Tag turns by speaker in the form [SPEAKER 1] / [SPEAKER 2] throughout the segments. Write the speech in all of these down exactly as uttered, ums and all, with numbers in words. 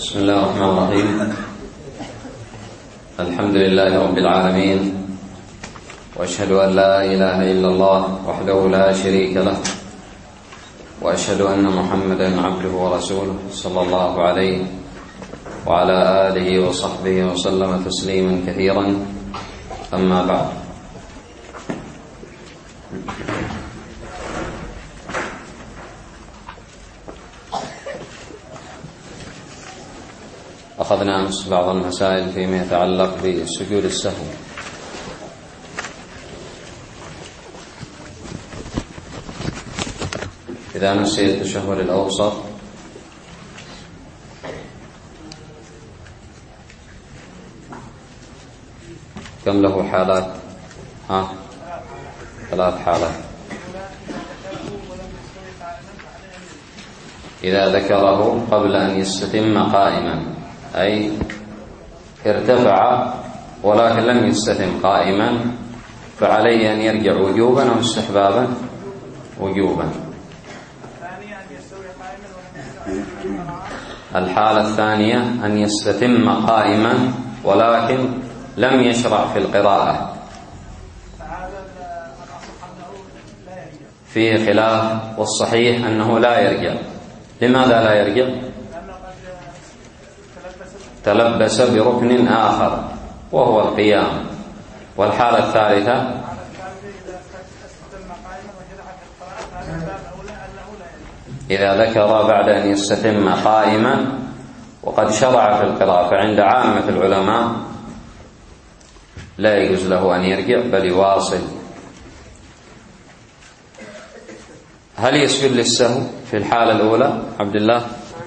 [SPEAKER 1] بسم الله الرحمن الرحيم. الحمد لله رب العالمين، وأشهد أن لا إله إلا الله وحده لا شريك له، وأشهد أن محمدا عبده ورسوله صلى الله عليه وعلى آله وصحبه وسلم تسليما كثيرا. أما بعد، أخذنا أمس بعض المسائل فيما يتعلق بسجود السهو. إذا نسي التشهد الأوسط كم له حالات؟ ها؟ ثلاث حالات. إذا ذكره قبل أن يستتم قائما، أي ارتفع ولكن لم يستتم قائما، فعليه أن يرجع وجوبا أو استحبابا؟ وجوبا. الحالة الثانية أن يستتم قائما ولكن لم يشرع في القراءة، فيه خلاف، والصحيح أنه لا يرجع. لماذا لا يرجع؟ تلبس بركن آخر وهو القيام. والحالة الثالثة إذا ذكر بعد أن يستتم قائما وقد شرع في القراءة، فعند عامة العلماء لا يجوز له أن يرجع بل يواصل. هل يسجد للسهو في الحالة الأولى عبد الله؟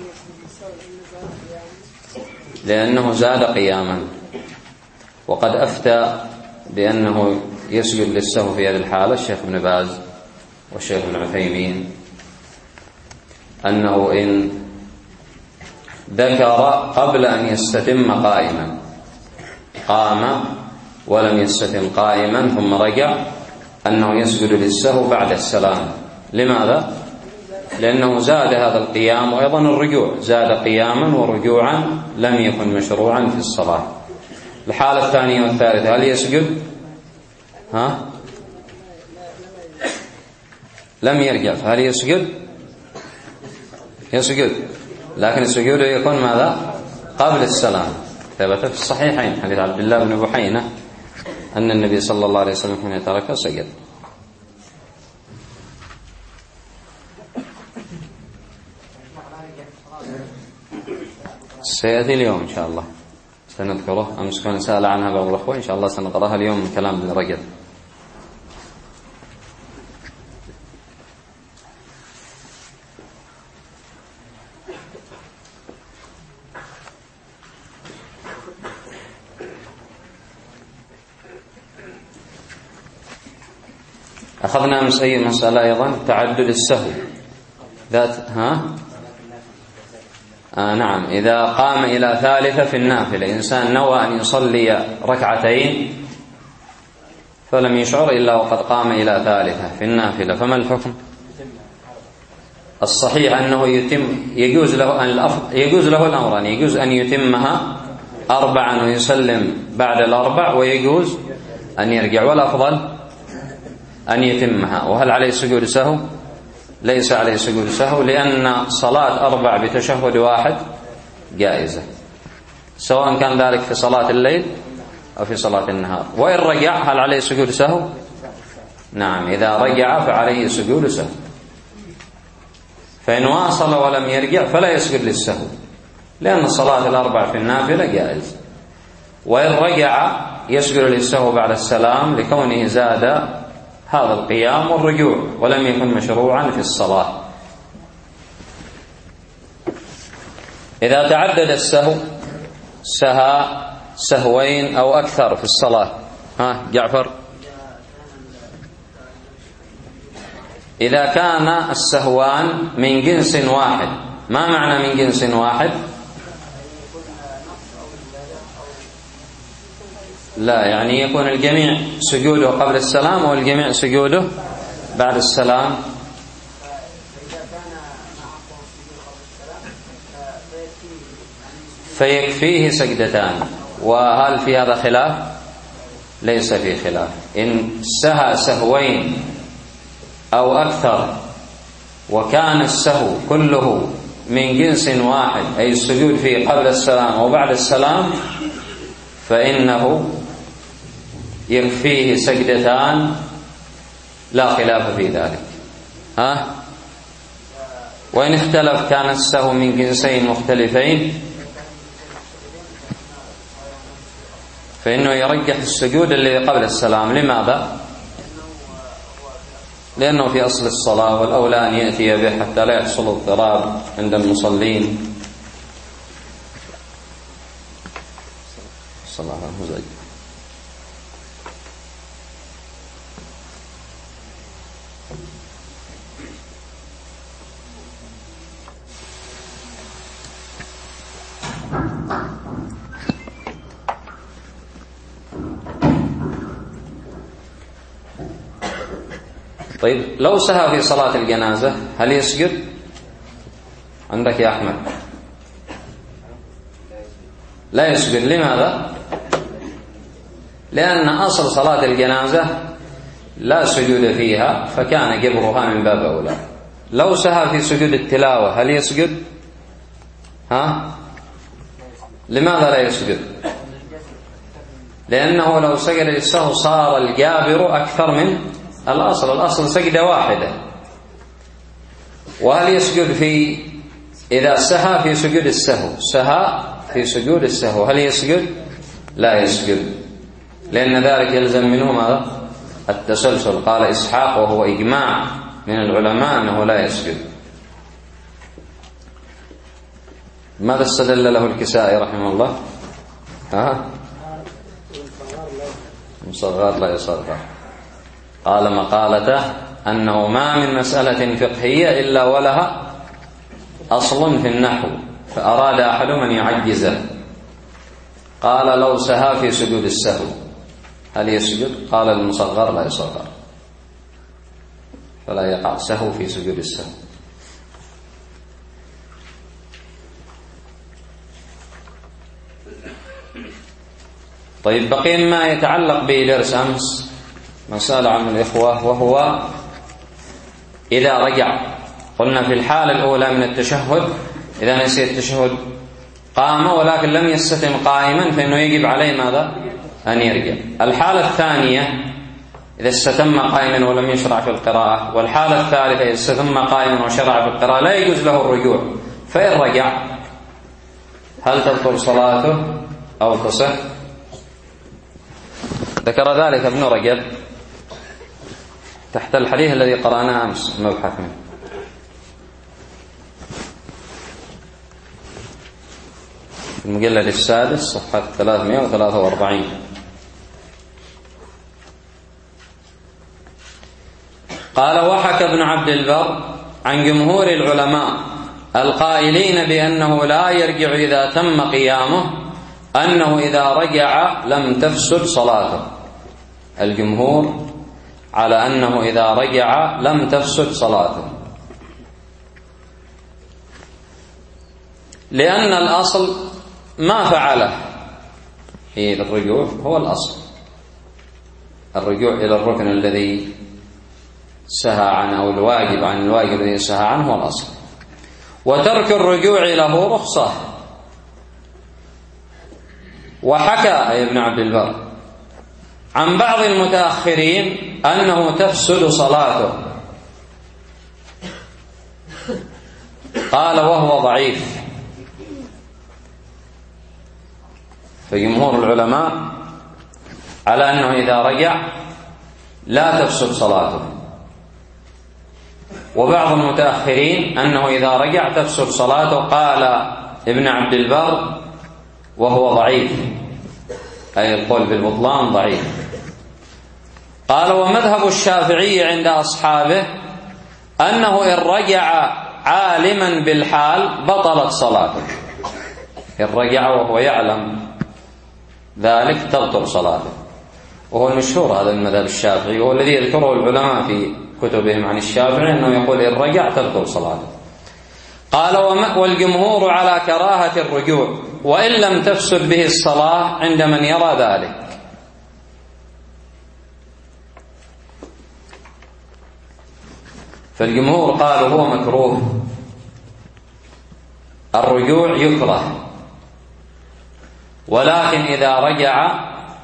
[SPEAKER 1] لأنه زاد قياما، وقد أفتى بأنه يسجد للسهو في هذه الحالة الشيخ ابن باز والشيخ ابن عثيمين، أنه إن ذكر قبل أن يستتم قائما، قام ولم يستتم قائما ثم رجع، أنه يسجد للسهو بعد السلام. لماذا؟ لأنه زاد هذا القيام، وأيضا الرجوع زاد قياما ورجوعا لم يكن مشروعا في الصلاة. الحالة الثانية والثالثة هل يسجد؟ ها؟ لم يرجع، فهل يسجد؟ يسجد، لكن السجود يكون ماذا؟ قبل السلام. ثبت في الصحيحين حديث عبد الله بن بحينة أن النبي صلى الله عليه وسلم حين ترك سجد. سيأتي اليوم إن شاء الله سنذكره. أمس كان سأل عنها بعض الأخوة، إن شاء الله سنقرأها اليوم من كلام ابن رجب. أخذنا أمس أي مسألة أيضا؟ تعدد السهو ذات ها آه نعم. إذا قام إلى ثالثة في النافلة، إنسان نوى أن يصلي ركعتين فلم يشعر إلا وقد قام إلى ثالثة في النافلة، فما الحكم؟ الصحيح أنه يتم، يجوز له أن الأفضل يجوز له الأمران، يجوز أن يتمها أربعا ويسلم بعد الأربع، ويجوز أن يرجع، والأفضل أن يتمها. وهل عليه سجود سهو؟ ليس عليه سجود سهو، لأن صلاة أربع بتشهد واحد جائزة، سواء كان ذلك في صلاة الليل أو في صلاة النهار. وإن رجع هل عليه سجود سهو؟ نعم، إذا رجع فعليه سجود سهو. فإن واصل ولم يرجع فلا يسجد للسهو، لأن الصلاة الأربع في النافلة جائز. وإن رجع يسجد للسهو بعد السلام، لكونه زاد هذا القيام والرجوع ولم يكن مشروعا في الصلاة. إذا تعدد السهو، سهى سهوين أو أكثر في الصلاة، ها جعفر؟ إذا كان السهوان من جنس واحد. ما معنى من جنس واحد؟ لا، يعني يكون الجميع سجوده قبل السلام والجميع سجوده بعد السلام. فيكفيه سجدتان. وهل في هذا خلاف؟ ليس في خلاف. إن سهى سهوين أو أكثر وكان السهو كله من جنس واحد، أي السجود فيه قبل السلام وبعد السلام، فإنه يكفيه سجدتان لا خلاف في ذلك. ها؟ وإن اختلف كان السهو من جنسين مختلفين فإنه يرجح السجود الذي قبل السلام. لماذا؟ لأنه في أصل الصلاة، والأولى أن يأتي به حتى لا يحصل اضطراب عند المصلين. الصلاة مزعجة. طيب لو سهى في صلاة الجنازة هل يسجد؟ عندك يا أحمد؟ لا يسجد. لماذا؟ لأن أصل صلاة الجنازة لا سجود فيها، فكان جبرها من باب أولى. لو سهى في سجود التلاوة هل يسجد؟ ها؟ لماذا لا يسجد؟ لأنه لو سجد للسهو صار الجابر أكثر من الأصل. الأصل سجدة واحدة. وهل يسجد في إذا سهى في سجود السهو؟ سهى في سجود السهو هل يسجد؟ لا يسجد، لأن ذلك يلزم منه ماذا؟ التسلسل. قال إسحاق وهو إجماع من العلماء أنه لا يسجد. ماذا استدل له الكسائي رحمه الله؟ ها؟ مصغر لا يصغر. قال مقالته أنه ما من مسألة فقهية إلا ولها أصل في النحو، فأراد أحدهم أن يعجزه. قال لو سهى في سجود السهو هل يسجد؟ قال المصغر لا يصغر، فلا يقع سهو في سجود السهو. طيب بقي ما يتعلق بدرس أمس مسألة عن الإخوة، وهو إذا رجع. قلنا في الحالة الأولى من التشهد إذا نسي التشهد قام ولكن لم يستتم قائما فإنه يجب عليه ماذا؟ أن يرجع. الحالة الثانية إذا استتم قائما ولم يشرع في القراءة. والحالة الثالثة إذا استتم قائما وشرع في القراءة لا يجوز له الرجوع. فإن رجع هل تبطل صلاته أو تصح؟ ذكر ذلك ابن رجب تحت الحديث الذي قرأناه أمس المبحث منه. المجلد السادس صفحة ثلاثمائة وثلاثة وأربعين. قال وحكى ابن عبد البر عن جمهور العلماء القائلين بأنه لا يرجع إذا تم قيامه أنه إذا رجع لم تفسد صلاته. الجمهور على أنه إذا رجع لم تفسد صلاته، لأن الأصل ما فعله في الرجوع هو الأصل، الرجوع إلى الركن الذي سهى عنه أو الواجب عن الواجب الذي سهى عنه هو الأصل. وترك الرجوع له رخصة. وحكى أي ابن عبد البر عن بعض المتأخرين أنه تفسد صلاته، قال وهو ضعيف. فجمهور العلماء على أنه إذا رجع لا تفسد صلاته، وبعض المتأخرين أنه إذا رجع تفسد صلاته. قال ابن عبد البر وهو ضعيف، أي القول بالبطلان ضعيف. قال ومذهب الشافعي عند أصحابه أنه إن رجع عالما بالحال بطلت صلاته. إن رجع وهو يعلم ذلك تبطل صلاته، وهو المشهور هذا المذهب الشافعي، وهو الذي يذكره العلماء في كتبهم عن الشافعي أنه يقول إن رجع تبطل صلاته. قال والجمهور على كراهة الرجوع وإن لم تفسد به الصلاة عند من يرى ذلك. فالجمهور قالوا هو مكروه، الرجوع يكره، ولكن إذا رجع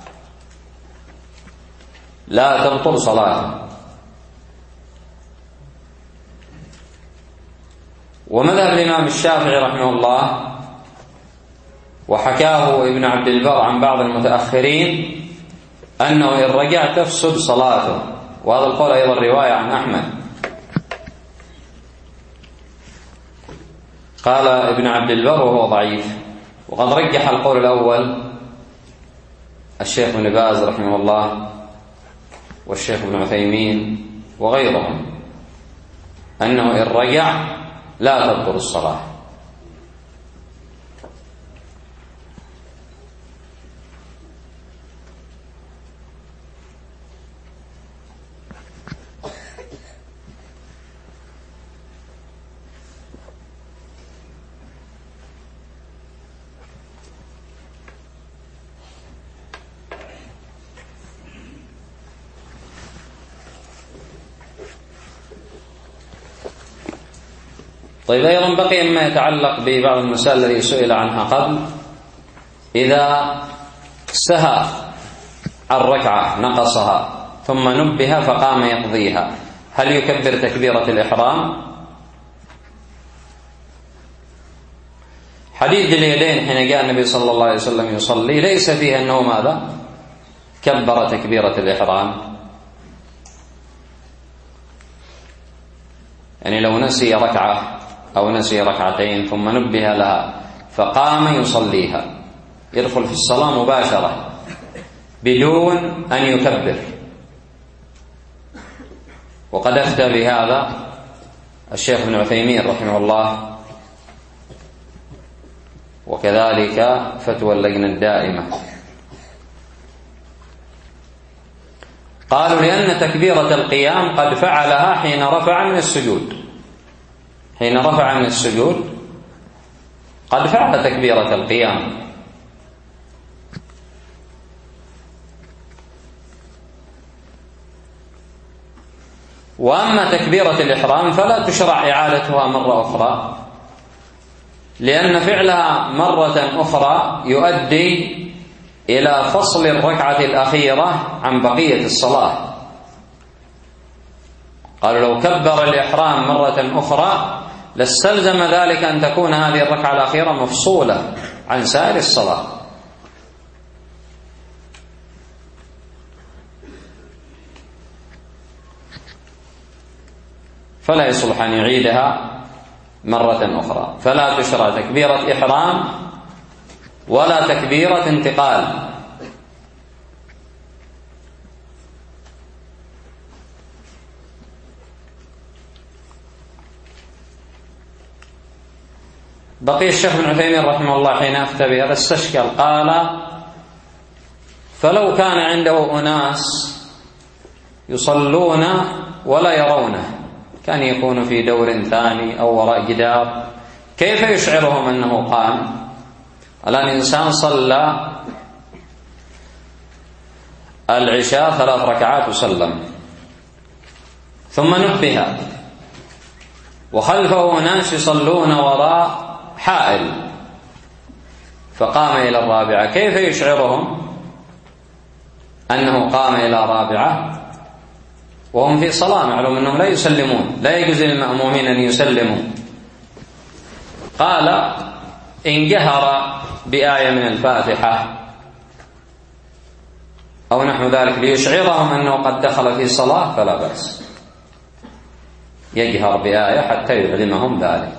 [SPEAKER 1] لا تبطل صلاته. ومذهب الإمام الشافعي رحمه الله وحكاه ابن عبد البر عن بعض المتأخرين أنه إن رجع تفسد صلاته، وهذا القول أيضا رواية عن أحمد. قال ابن عبد البر وهو ضعيف، وقد رجح القول الأول الشيخ ابن باز رحمه الله والشيخ ابن عثيمين وغيرهم أنه إن رجع لا تبطل الصلاة. طيب، أيضا بقي مما يتعلق ببعض المسائل التي سئل عنها قبل. إذا سهى عن ركعة نقصها ثم نبه فقام يقضيها، هل يكبر تكبيرة الإحرام؟ حديث اليدين حين جاء النبي صلى الله عليه وسلم يصلي ليس فيه أنه ماذا؟ كبر تكبيرة الإحرام. يعني لو نسي ركعة أو نسي ركعتين ثم نبه لها فقام يصليها يدخل في الصلاة مباشرة بدون أن يكبر. وقد أفتى بهذا الشيخ ابن عثيمين رحمه الله، وكذلك فتوى اللجنة الدائمة. قالوا لأن تكبيرة القيام قد فعلها حين رفع من السجود، حين رفع من السجود قد فعل تكبيرة القيام. وأما تكبيرة الإحرام فلا تشرع إعادتها مرة أخرى، لأن فعلها مرة أخرى يؤدي إلى فصل الركعة الأخيرة عن بقية الصلاة. قالوا لو كبر الإحرام مرة أخرى لاستلزم ذلك أن تكون هذه الركعة الأخيرة مفصولة عن سائر الصلاة. فلا يصلح أن يعيدها مرة أخرى. فلا تشرع تكبيرة إحرام ولا تكبيرة انتقال. بقي الشيخ ابن عثيمين رحمه الله حين أفتى بهذا استشكل، قال فلو كان عنده أناس يصلون ولا يرونه، كان يكون في دور ثاني أو وراء جدار، كيف يشعرهم أنه قام؟ الآن إنسان صلى العشاء ثلاث ركعات وسلم، ثم نبه وخلفه ناس يصلون وراء حائل فقام إلى الرابعة، كيف يشعرهم أنه قام إلى رابعة وهم في صلاة؟ معلوم أنهم لا يسلمون، لا يجوز للمأمومين أن يسلموا. قال إن جهر بآية من الفاتحة أو نحو ذلك ليشعرهم أنه قد دخل في صلاة فلا بأس، يجهر بآية حتى يعلمهم ذلك.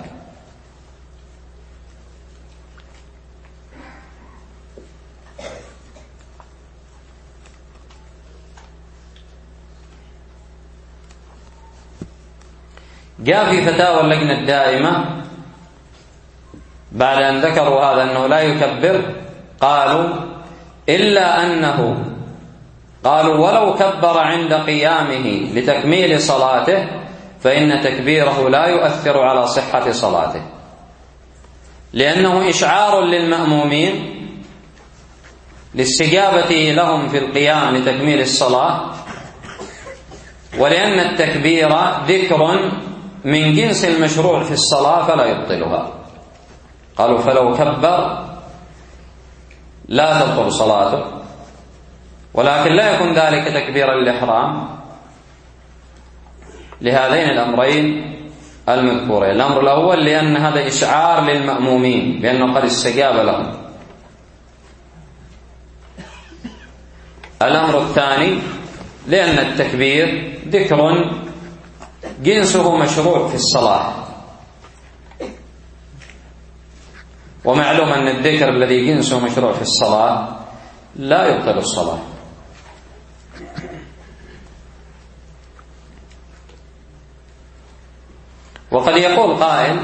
[SPEAKER 1] جاء في فتاوى اللجنة الدائمة بعد أن ذكروا هذا أنه لا يكبر، قالوا إلا أنه قالوا ولو كبر عند قيامه لتكميل صلاته فإن تكبيره لا يؤثر على صحة صلاته. لأنه إشعار للمأمومين لاستجابة لهم في القيام لتكميل الصلاة، ولأن التكبير ذكر من جنس المشروع في الصلاة فلا يبطلها. قالوا فلو كبر لا تبطل صلاته، ولكن لا يكون ذلك تكبير الإحرام لهذين الأمرين المذكورين. الأمر الأول لأن هذا إشعار للمأمومين بأنه قد استجاب لهم. الأمر الثاني لأن التكبير ذكر جنسه مشروع في الصلاة، ومعلوم أن الذكر الذي جنسه مشروع في الصلاة لا يبطل الصلاة. وقد يقول قائل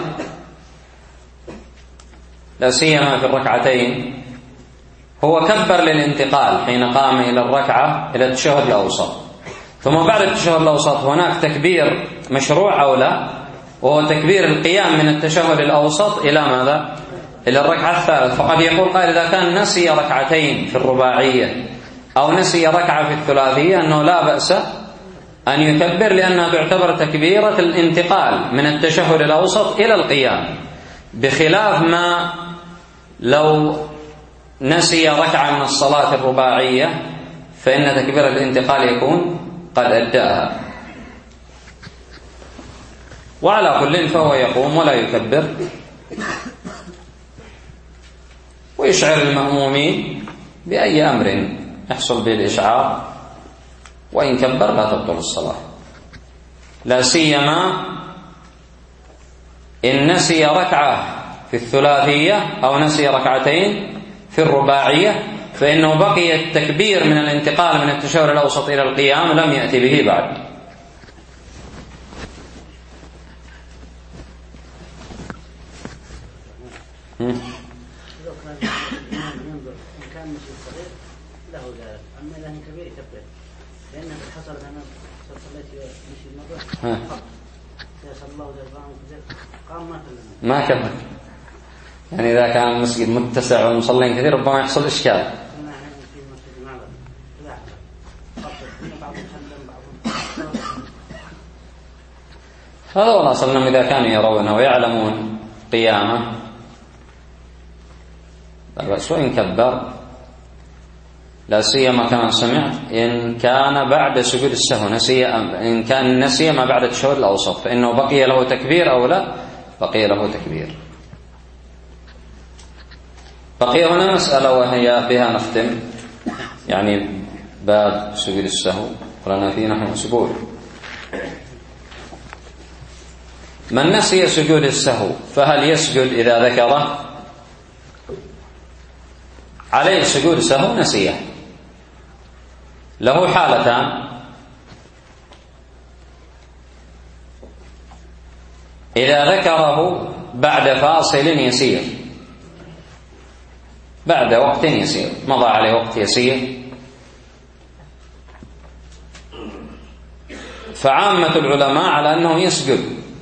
[SPEAKER 1] لا سيما في الركعتين هو كبر للانتقال حين قام إلى الركعة إلى التشهد الأوسط، ثم بعد التشهد الأوسط هناك تكبير مشروع أو لا، وهو تكبير القيام من التشهد الأوسط إلى ماذا؟ إلى الركعة الثالثة. فقد يقول قائل إذا كان نسي ركعتين في الرباعية أو نسي ركعة في الثلاثية أنه لا بأس أن يكبر، لأنها تعتبر تكبيرة الانتقال من التشهد الأوسط إلى القيام، بخلاف ما لو نسي ركعة من الصلاة الرباعية فإن تكبير الانتقال يكون قد أداها. وعلى كل فهو يقوم ولا يكبر، ويشعر المأمومين بأي أمر يحصل به الإشعار، وإن كبر لا تبطل الصلاة، لا سيما إن نسي ركعة في الثلاثية أو نسي ركعتين في الرباعية، فإنه بقي التكبير من الانتقال من التشهد الأوسط إلى القيام لم يأتي به بعد. ما كبر، يعني إذا كان المسجد متسع والمصلين كثير ربما يحصل إشكال. هذا والله أصلنا إذا كانوا يرونه ويعلمون قيامه لا بأس وإن كبر، لا سيما كما سمعت إن كان بعد سجود السهو نسي، إن كان نسي ما بعد التشهد الأوسط فإنه بقي له تكبير أو لا؟ بقي له تكبير. بقي هنا مسألة وهي بها نختم، يعني باب سجود السهو ولنا فيه نحن أسبوع. من نسي سجود السهو فهل يسجد إذا ذكره؟ عليه سجود سهو نسيه، له حالتان: إذا ذكره بعد فاصل يسير، بعد وقت يسير، مضى عليه وقت يسير، فعامة العلماء على أنه يسجد،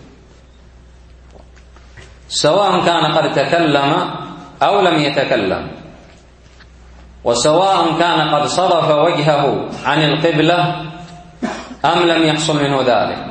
[SPEAKER 1] سواء كان قد تكلم أو لم يتكلم، وسواء كان قد صرف وجهه عن القبلة أم لم يحصل منه ذلك.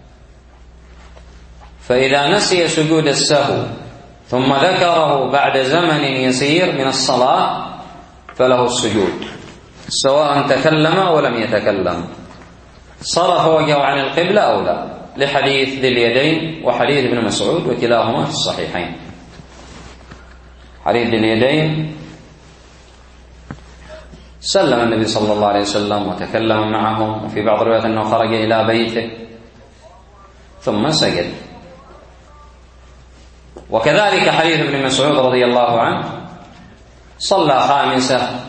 [SPEAKER 1] فإذا نسي سجود السهو ثم ذكره بعد زمن يسير من الصلاة فله السجود، سواء تكلم أو لم يتكلم، صرف وجهه عن القبلة أو لا، لحديث ذي اليدين وحديث ابن مسعود وكلاهما في الصحيحين. حديث ذي اليدين سلم النبي صلى الله عليه وسلم وتكلم معهم، وفي بعض الروايات أنه خرج إلى بيته ثم سجد. وكذلك حديث ابن مسعود رضي الله عنه صلى خامسة،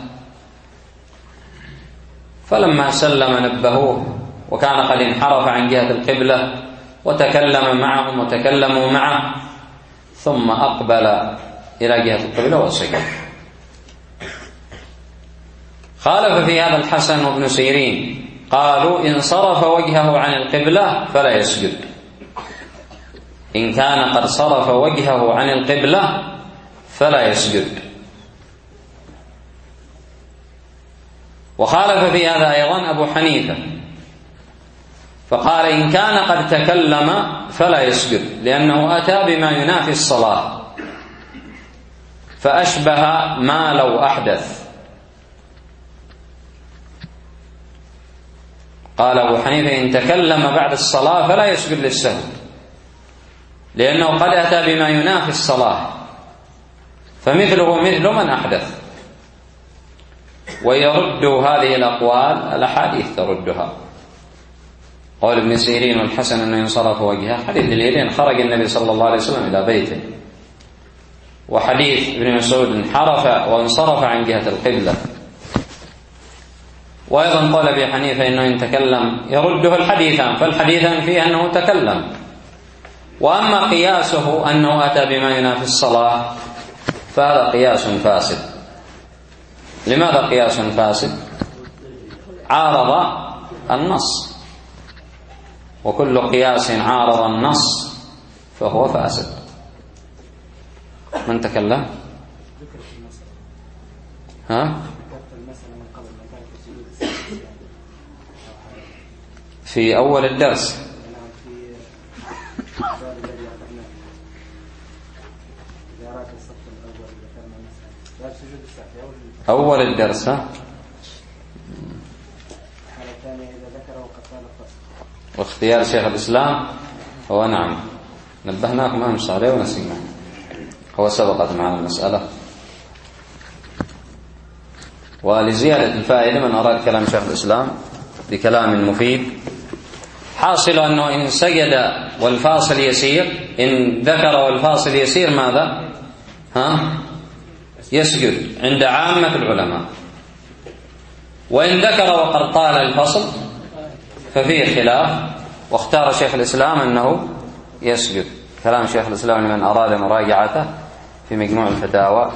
[SPEAKER 1] فلما سلم نبهوه وكان قد انحرف عن جهة القبلة وتكلم معهم وتكلموا معه، ثم أقبل إلى جهة القبلة وسجد. خالف في هذا الحسن وابن سيرين، قالوا إن صرف وجهه عن القبلة فلا يسجد، إن كان قد صرف وجهه عن القبلة فلا يسجد. وخالف في هذا أيضا أبو حنيفة فقال إن كان قد تكلم فلا يسجد، لأنه أتى بما ينافي الصلاة فأشبه ما لو أحدث. قال أبو حنيفة إن تكلم بعد الصلاة فلا يسجد للسهو، لأنه قد أتى بما ينافي الصلاة فمثله مثل من أحدث. ويرد هذه الأقوال الأحاديث تردها. قول ابن سيرين والحسن أنه ينصرف وجهه حديث اليدين، خرج النبي صلى الله عليه وسلم إلى بيته، وحديث ابن مسعود انحرف وانصرف عن جهة القبلة. وأيضا قال أبي حنيفة إنه إن تكلم يرده الحديثان، فالحديثان فيه أنه تكلم. وأما قياسه أنه أتى بما ينافي الصلاة فهذا قياس فاسد. لماذا قياس فاسد؟ عارض النص، وكل قياس عارض النص فهو فاسد. من تكلم؟ ها؟ في أول الدرس أول الدرس ها؟ واختيار شيخ الإسلام هو نعم نبهناكم أمس عليه ونسيناه، هو سبقت معنا المسألة. ولزيادة الفائدة من أراد كلام شيخ الإسلام بكلام مفيد، حاصل أنه إن سجد والفاصل يسير، إن ذكر والفاصل يسير ماذا؟ ها؟ يسجد عند عامة العلماء. وإن ذكر وقد طال الفصل ففيه خلاف، واختار شيخ الإسلام أنه يسجد. كلام شيخ الإسلام لمن أراد مراجعته في مجموع الفتاوى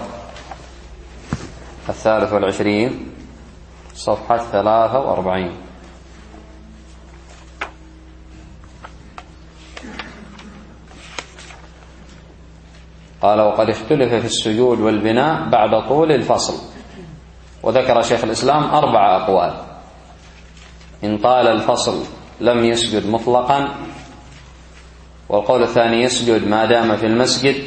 [SPEAKER 1] الثالث والعشرين صفحة ثلاثة وأربعين. قال وقد اختلف في السجود والبناء بعد طول الفصل، وذكر شيخ الإسلام أربع أقوال. إن طال الفصل لم يسجد مطلقا، والقول الثاني يسجد ما دام في المسجد،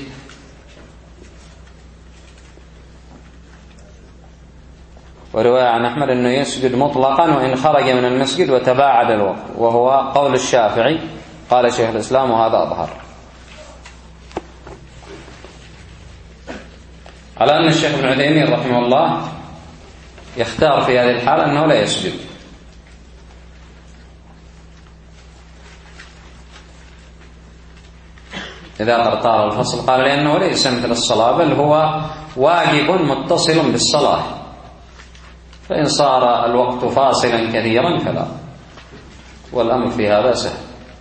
[SPEAKER 1] ورواية عن أحمد أنه يسجد مطلقا وإن خرج من المسجد وتباعد الوقت، وهو قول الشافعي. قال شيخ الإسلام وهذا أظهر، على أن الشيخ ابن عثيمين رحمه الله يختار في هذه الحالة أنه لا يسجد. إذا قد طال الفصل قال لأنه ليس مثل الصلاة، بل هو واجب متصل بالصلاة، فإن صار الوقت فاصلا كثيرا فلا، والأمر في هذا سهل.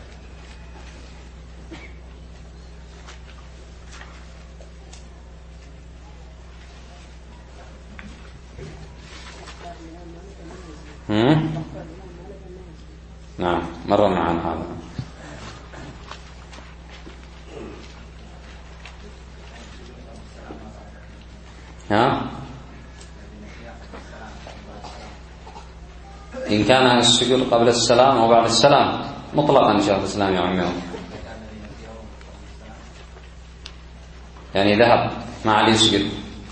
[SPEAKER 1] نعم مر معنا هذا. ها؟ إن كان السجود قبل السلام أو بعد السلام مطلقا شيخ الإسلام يعمره، يعني ذهب ما عليه يسجد.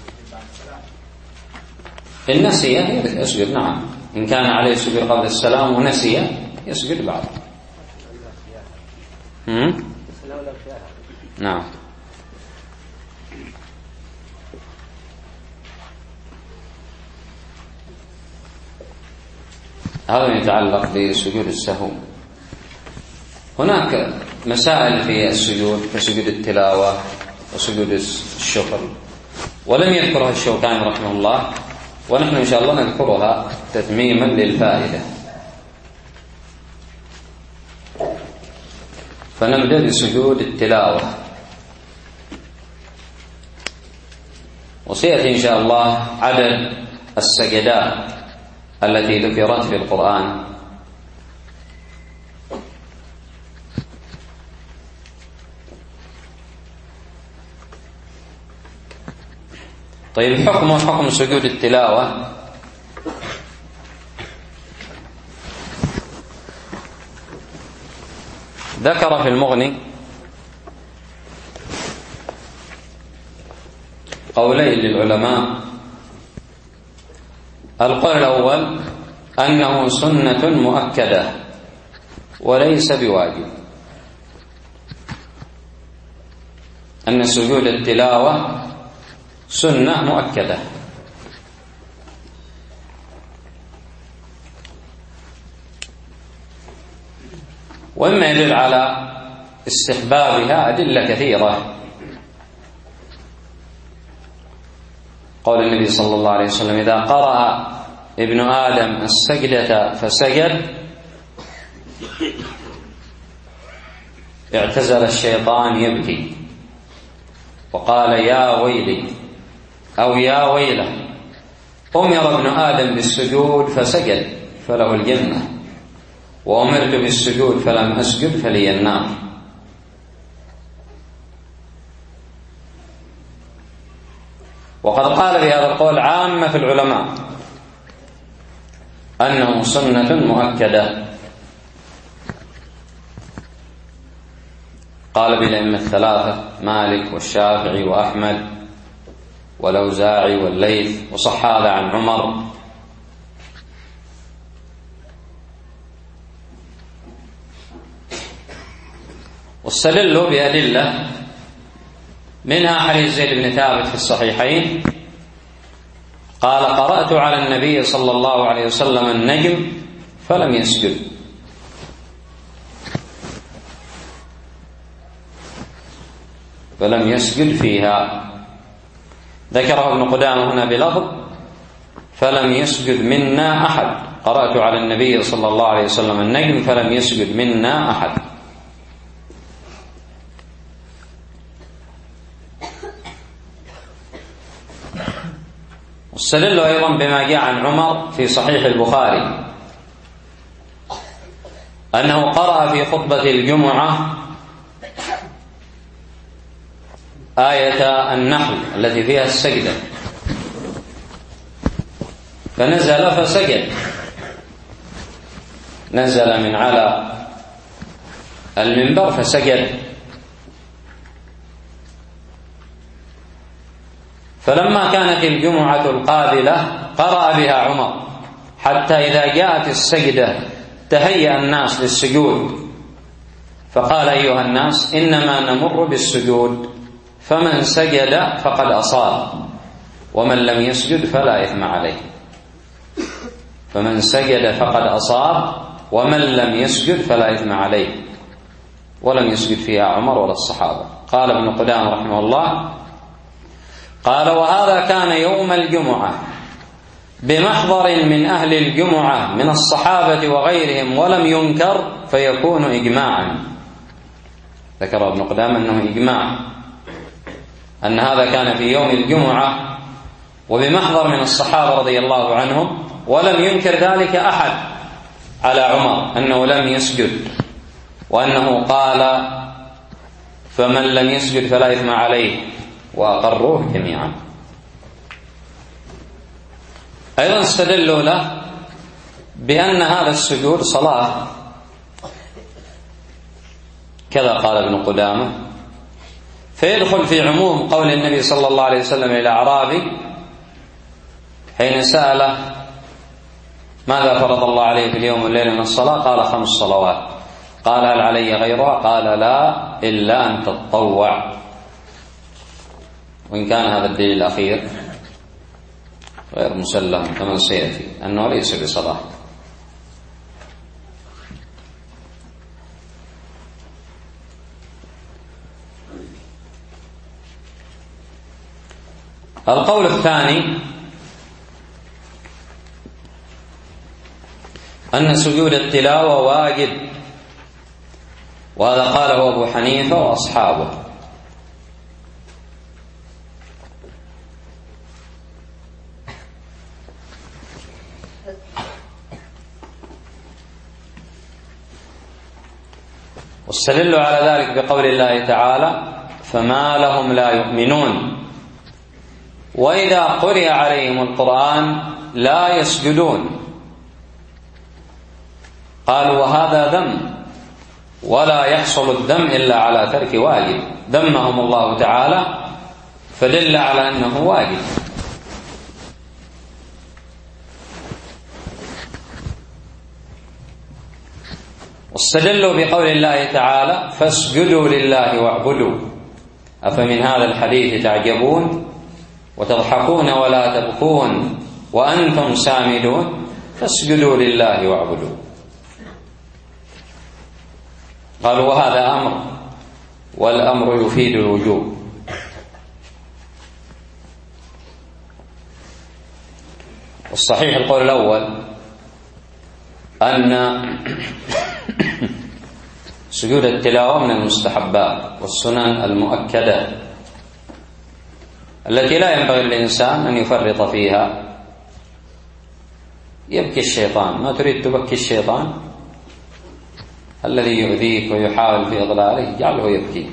[SPEAKER 1] إن نسي يسجد، نعم. إن كان عليه سجود قبل السلام ونسي يسجد بعد. نعم. هذا يتعلق بسجود السهو. هناك مسائل في السجود كسجود التلاوة وسجود الشكر، ولم يذكرها الشوكاني رحمه الله، ونحن إن شاء الله نذكرها تتميما للفائدة. فنبدأ بسجود التلاوة، وسيأتي إن شاء الله عدد السجدات التي ذكرت في القرآن. طيب حكم حكم سجود التلاوة. ذكر في المغني قولين للعلماء. القول الأول أنه سنة مؤكدة وليس بواجب، أن سجود التلاوة سنة مؤكدة. وإما يدل على استحبابها أدلة كثيرة. قول النبي صلى الله عليه وسلم: إذا قرأ ابن آدم السجدة فسجد اعتزل الشيطان يبكي وقال: يا ويلي أو يا ويله، أمر ابن آدم بالسجود فسجد فله الجنة، وأمرت بالسجود فلم أسجد فلي النار. وقد قال بهذا القول عامة العلماء أنه سنة مؤكدة. قال بالأئمة الثلاثة: مالك والشافعي وأحمد والأوزاعي والليث، وصح هذا عن عمر. واستدلوا بأدلة، منها حديث زيد بن ثابت في الصحيحين قال: قرأت على النبي صلى الله عليه وسلم النجم فلم يسجد. فلم يسجد فيها. ذكره ابن قدامة هنا بلفظ: فلم يسجد منا أحد. قرأت على النبي صلى الله عليه وسلم النجم فلم يسجد منا أحد. واستدلوا أيضا بما جاء عن عمر في صحيح البخاري أنه قرأ في خطبة الجمعة آية النحل التي فيها السجدة، فنزل فسجد، نزل من على المنبر فسجد. فلما كانت الجمعة القابلة قرأ بها عمر حتى إذا جاءت السجدة تهيأ الناس للسجود، فقال: أيها الناس، إنما نمر بالسجود، فمن سجد فقد أصاب، ومن لم يسجد فلا إثم عليه. فمن سجد فقد أصاب، ومن لم يسجد فلا إثم عليه. ولم يسجد فيها عمر ولا الصحابة. قال ابن قدامة رحمه الله: قال: وهذا كان يوم الجمعة بمحضر من أهل الجمعة من الصحابة وغيرهم ولم ينكر، فيكون إجماعا. ذكر ابن قدامة أنه إجماع، أن هذا كان في يوم الجمعة وبمحضر من الصحابة رضي الله عنهم، ولم ينكر ذلك أحد على عمر أنه لم يسجد، وأنه قال: فمن لم يسجد فلا إثم عليه، وأقروه جميعا. أيضا استدلوا له بأن هذا السجود صلاة، كذا قال ابن قدامة، فيدخل في عموم قول النبي صلى الله عليه وسلم إلى أعرابي حين سأله: ماذا فرض الله عليه في اليوم والليلة من الصلاة؟ قال: خمس صلوات. قال: هل علي غيرها؟ قال: لا، إلا أن تتطوع. وإن كان هذا الدليل الأخير غير مسلم كما سيأتي أنه ليس بصلاة. القول الثاني أن سجود التلاوة واجب، وهذا قاله أبو حنيفة وأصحابه. واستدلوا على ذلك بقول الله تعالى: فما لهم لا يؤمنون. وإذا قرئ عليهم القرآن لا يسجدون. قالوا وهذا ذم، ولا يحصل الذم إلا على ترك واجب، ذمهم الله تعالى فدل على أنه واجب. واستدلوا بقول الله تعالى فاسجدوا لله واعبدوا. أفمن هذا الحديث تعجبون وتضحكون ولا تبكون وأنتم سامدون فاسجدوا لله واعبدوا. قالوا وهذا أمر، والأمر يفيد الوجوب. والصحيح القول الأول أن سجود التلاوة من المستحبات والسنن المؤكدة التي لا ينبغي للإنسان أن يفرط فيها. يبكي الشيطان، ما تريد تبكي الشيطان الذي يؤذيك ويحاول في إضلاله، جعله يبكي.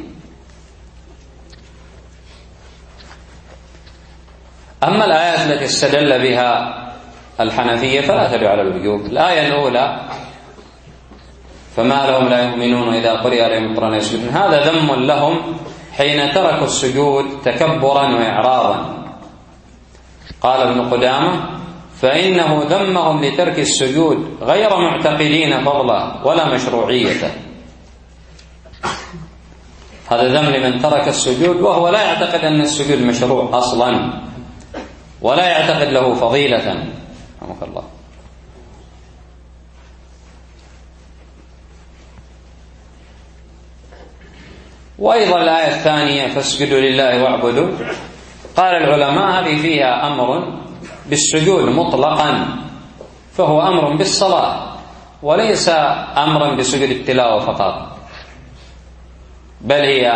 [SPEAKER 1] أما الآيات التي استدل بها الحنفية فلا تدل على الوجوب. الآية الأولى فما لهم لا يؤمنون إذا قرئ عليهم القرآن يسجدون، هذا ذم لهم حين تركوا السجود تكبرا وإعراضا. قال ابن قدامة فإنه ذمهم لترك السجود غير معتقدين فضله ولا مشروعيته. هذا ذم لمن ترك السجود وهو لا يعتقد أن السجود مشروع أصلا ولا يعتقد له فضيلة. رحمك الله. وأيضا الآية الثانية فاسجدوا لله واعبدوا، قال العلماء هذه فيها أمر بالسجود مطلقا، فهو أمر بالصلاة وليس أمرا بسجود التلاوة فقط، بل هي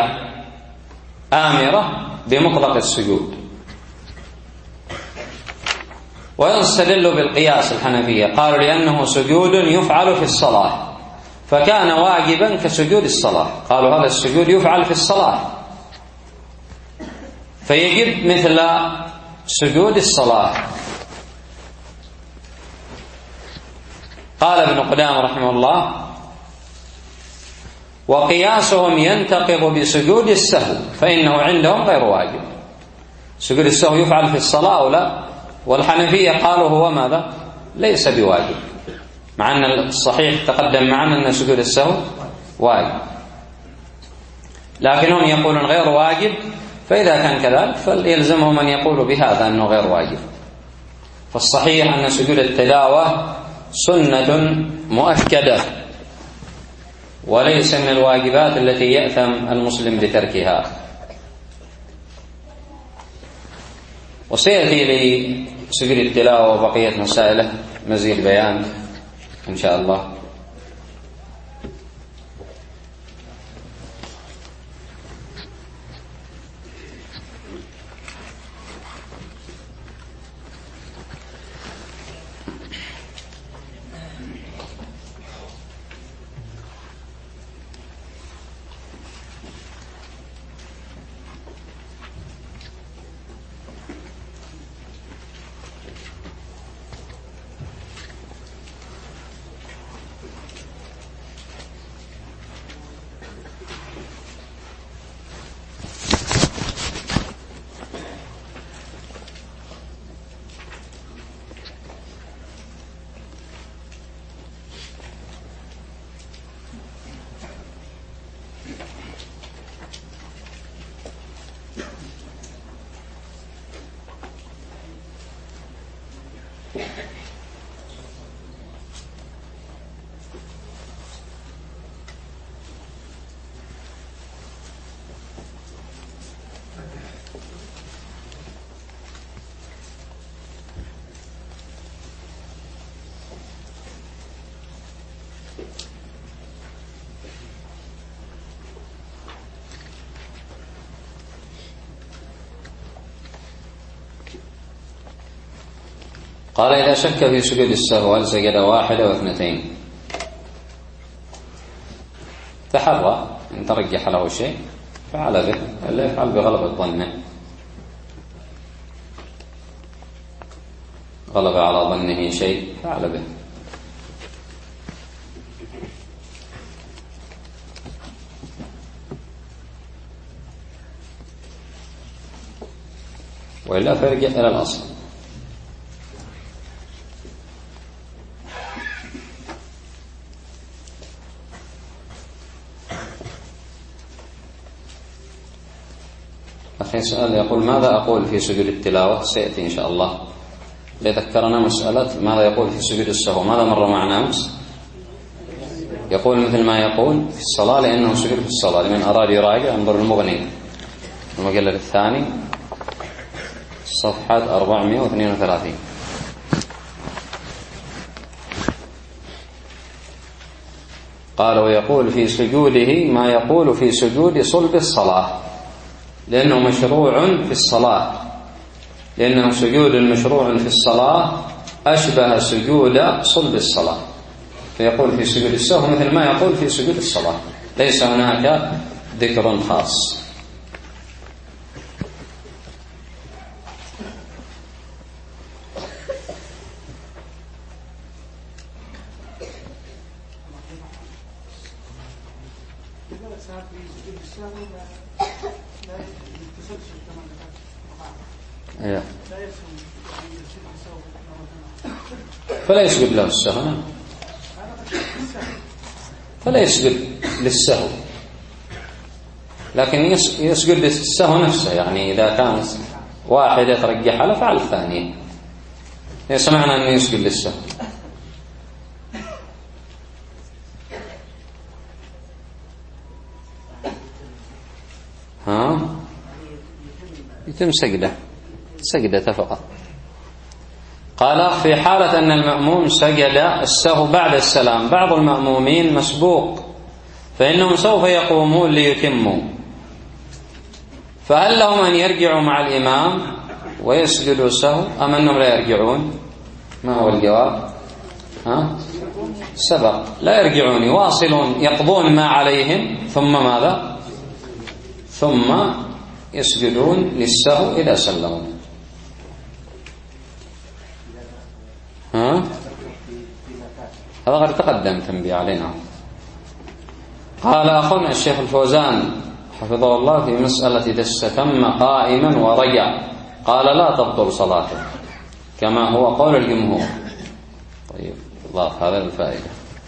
[SPEAKER 1] آمرة بمطلق السجود. ويستدل بالقياس الحنفية، قالوا لأنه سجود يفعل في الصلاة فكان واجبا كسجود الصلاة، قالوا هذا السجود يفعل في الصلاة فيجب مثل سجود الصلاة. قال ابن قدامة رحمه الله وقياسهم ينتقض بسجود السهو فإنه عندهم غير واجب. سجود السهو يفعل في الصلاة أو لا؟ والحنفية قالوا هو ماذا؟ ليس بواجب، مع أن الصحيح تقدم معنا أن سجود السهو واجب، لكنهم يقولون غير واجب، فإذا كان كذلك فيلزمهم أن يقولوا بهذا أنه غير واجب. فالصحيح أن سجود التلاوة سنة مؤكدة وليس من الواجبات التي يأثم المسلم بتركها. وسيأتي لسجود التلاوة وبقية مسائله مزيد بيان إن شاء الله. قال إذا شك في سجود السهو هل سجد واحدة واثنتين؟ تحرى إن ترجح له شيء فعل به، إلا يفعل بغلبة ظنه. غلب على ظنه شيء فعل به. وإلا فيرجع إلى الأصل. أخي سؤال يقول: ماذا أقول في سجود التلاوة؟ سيأتي إن شاء الله. لذكرنا مسألة ماذا يقول في سجود السهو. ماذا مر معنا أمس؟ يقول مثل ما يقول في الصلاة، لأنه سجود في الصلاة. لمن أراد يراجع انظر المغني المجلد الثاني صفحة أربعمائة واثنين وثلاثين. قال: ويقول في سجوده ما يقول في سجود صلب الصلاة، لأنه مشروع في الصلاة، لأنه سجود المشروع في الصلاة أشبه سجود صلب الصلاة، فيقول في سجود السهو مثل ما يقول في سجود الصلاة، ليس هناك ذكر خاص. فلا يسجد له السهو، فلا يسجد للسهو، لكن يسجد للسهو نفسه. يعني إذا كان واحدة ترجح له فعل الثانية، يسمعنا أن يسجد للسهو. ها يتم سجده سجدة فقط. قال: في حالة أن المأموم سجد السهو بعد السلام، بعض المأمومين مسبوق فإنهم سوف يقومون ليتموا، فهل لهم أن يرجعوا مع الإمام ويسجدوا السهو أم أنهم لا يرجعون؟ ما هو الجواب؟ ها؟ سبق، لا يرجعون، يواصلون يقضون ما عليهم، ثم ماذا؟ ثم يسجدون للسهو إذا سلموا. ها؟ هذا غير تقدم تنبيه علينا. قال أخونا الشيخ الفوزان حفظه الله في مسألة إذا استتم قائما ورجع، قال: لا تبطل صلاته، كما هو قول الجمهور. طيب، الله هذا الفائدة.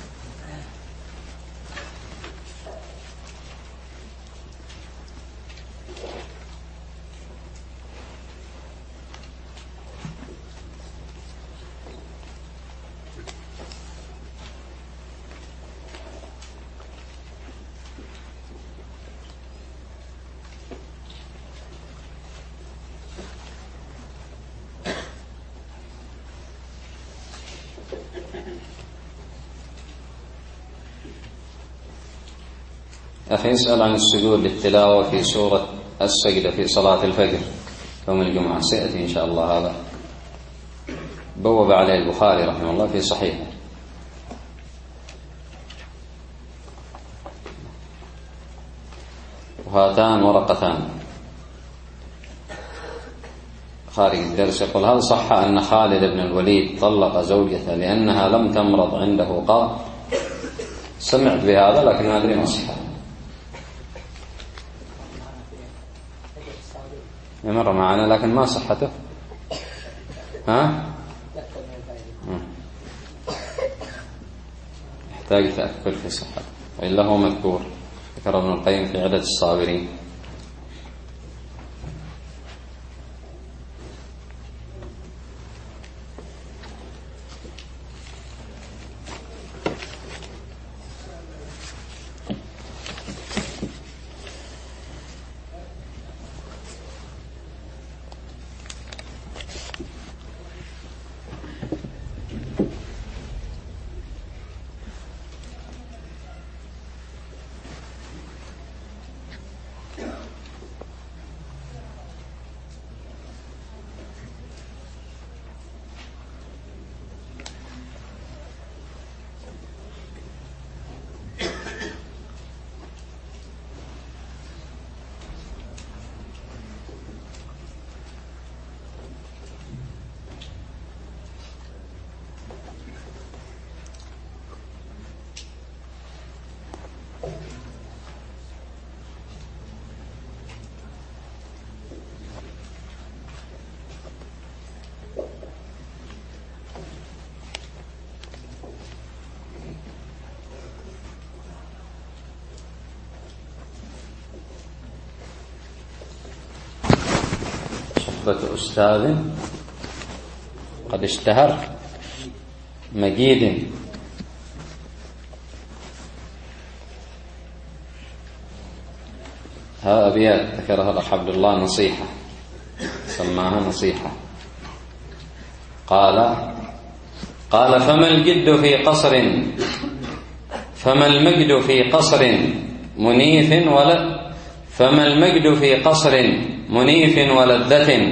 [SPEAKER 1] أخي يسأل عن السجود للتلاوة في سورة السجدة في صلاة الفجر يوم الجمعة، سيأتي إن شاء الله. هذا بوب عليه البخاري رحمه الله في صحيحه. وهاتان ورقتان خارج الدرس. يقول: هل صح أن خالد بن الوليد طلق زوجته لأنها لم تمرض عنده قط؟ سمعت بهذا لكن ما أدري ما صح. مر معنا لكن ما صحته. ها؟ يحتاج تأكد في صحته، وإلا هو مذكور، ذكر ابن القيم في عدة الصابرين. صحبة أستاذ قد اشتهر مجيد. ها أبيات ذكرها الأخ عبد الله نصيحة، سماها نصيحة. قال قال فما الجد في قصر فما المجد في قصر منيف ولا فما المجد في قصر منيف ولذة،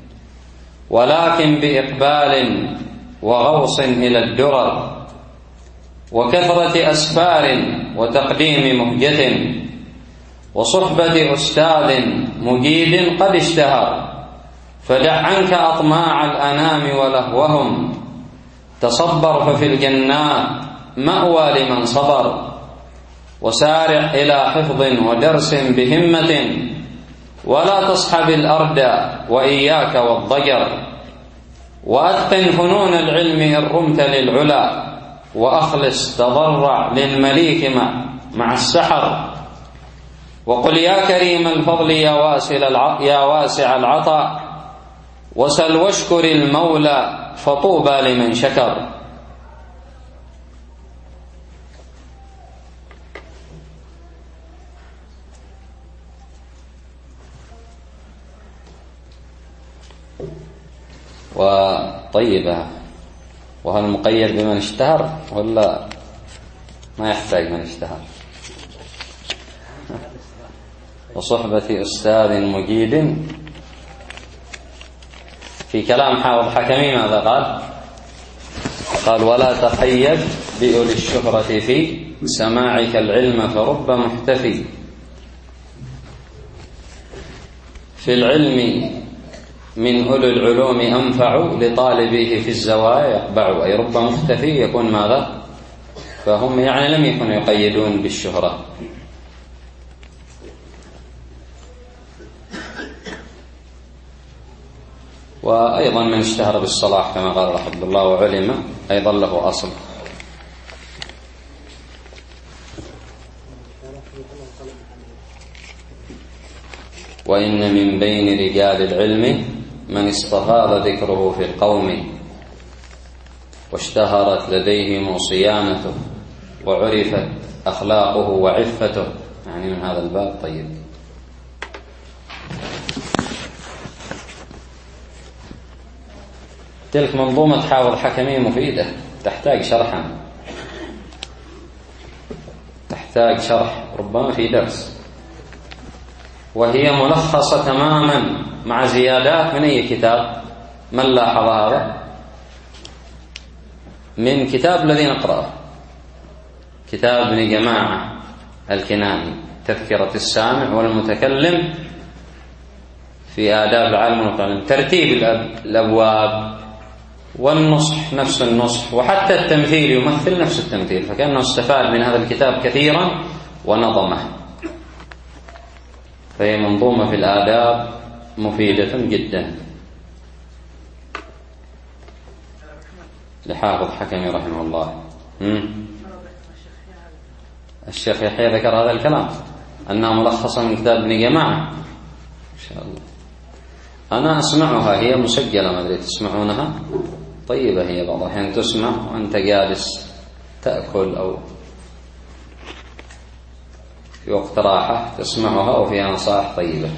[SPEAKER 1] ولكن بإقبال وغوص إلى الدرر، وكثرة أسفار وتقديم مهجة، وصحبة أستاذ مجيد قد اشتهر. فدع عنك أطماع الأنام ولهوهم، تصبر ففي الجنات مأوى لمن صبر. وسارع إلى حفظ ودرس بهمة، ولا تصحب الأرض وإياك والضجر. وأتقن فنون العلم إن رمت للعلا، وأخلص تضرع للمليك مع, مع السحر. وقل يا كريم الفضل يا واسع يا واسع العطاء، وسل واشكر المولى فطوبى لمن شكر. وطيبة. وهل مقيد بمن اشتهر ولا ما يحتاج من اشتهر؟ وصحبة أستاذ مجيد. في كلام حافظ حكمي ماذا قال؟ قال ولا تقيد بأولي الشهرة في سماعك العلم فرب محتفي. في العلم من أولي العلوم أنفع، لطالبيه في الزوايا يقبع. أي رب مختفي يكون ماذا؟ فهم يعني لم يكونوا يقيدون بالشهرة. وأيضا من اشتهر بالصلاح كما قال رحمه الله وعلم أيضا له أصل. وإن من بين رجال العلم من استفاض ذكره في القوم، واشتهرت لديهم صيانته، وعرفت أخلاقه وعفته. يعني من هذا الباب. طيب. تلك منظومة حافظ حكمي مفيدة، تحتاج شرحا، تحتاج شرح ربما في درس. وهي ملخصة تماما مع زيادات من أي كتاب؟ من لاحظ هذا؟ من كتاب الذي نقرأه، كتاب ابن جماعة الكناني، تذكرة السامع والمتكلم في آداب العالم والمتعلم. ترتيب الأبواب والنصح نفس النصح، وحتى التمثيل يمثل نفس التمثيل، فكأنه استفاد من هذا الكتاب كثيرا ونظمه. فهي منظومة في الآداب مفيدة جدا لحافظ حكمي رحمه الله. مم. الشيخ يحيى ذكر هذا الكلام أنها ملخصة من كتاب ابن جماعة. إن شاء الله أنا أسمعها، هي مسجلة، ما أدري تسمعونها؟ طيبة هي، بعض الأحيان تسمع وأنت جالس تأكل أو في وقت راحة تسمعها، وفيها نصائح طيبة.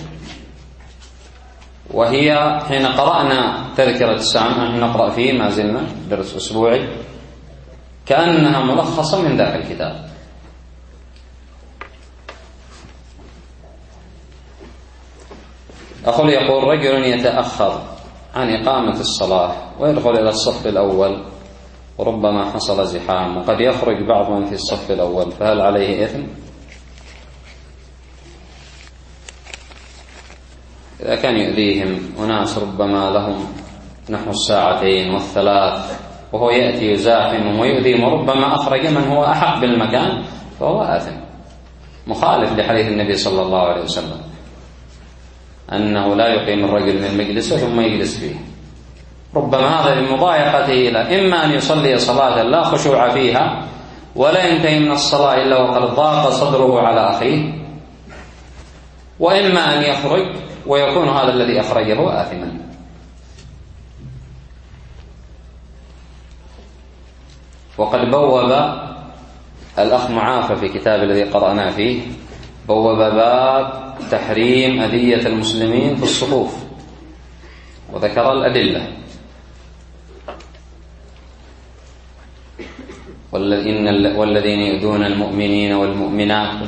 [SPEAKER 1] وهي حين قرأنا تذكرة السامع، نحن نقرأ فيه ما زلنا درس أسبوعي، كأنها ملخصة من ذاك الكتاب. أخو يقول رجل يتأخر عن إقامة الصلاة ويدخل إلى الصف الأول، وربما حصل زحام، وقد يخرج بعض من في الصف الأول، فهل عليه إثم؟ إذا كان يؤذيهم أناس ربما لهم نحو الساعتين والثلاث، وهو يأتي يزاحمهم ويؤذيهم، وربما أخرج من هو أحق بالمكان، فهو آثم مخالف لحديث النبي صلى الله عليه وسلم أنه لا يقيم الرجل من مجلسه ثم يجلس فيه. ربما هذا بمضايقته إلى إما أن يصلي صلاة لا خشوع فيها ولا ينتهي من الصلاة إلا وقد ضاق صدره على أخيه، وإما أن يخرج ويكون هذا الذي أخرجه آثما. وقد بوب الأخ معافى في كتاب الذي قرأنا فيه، بوب باب تحريم أذية المسلمين في الصفوف، وذكر الأدلة: والذين يؤذون المؤمنين والمؤمنات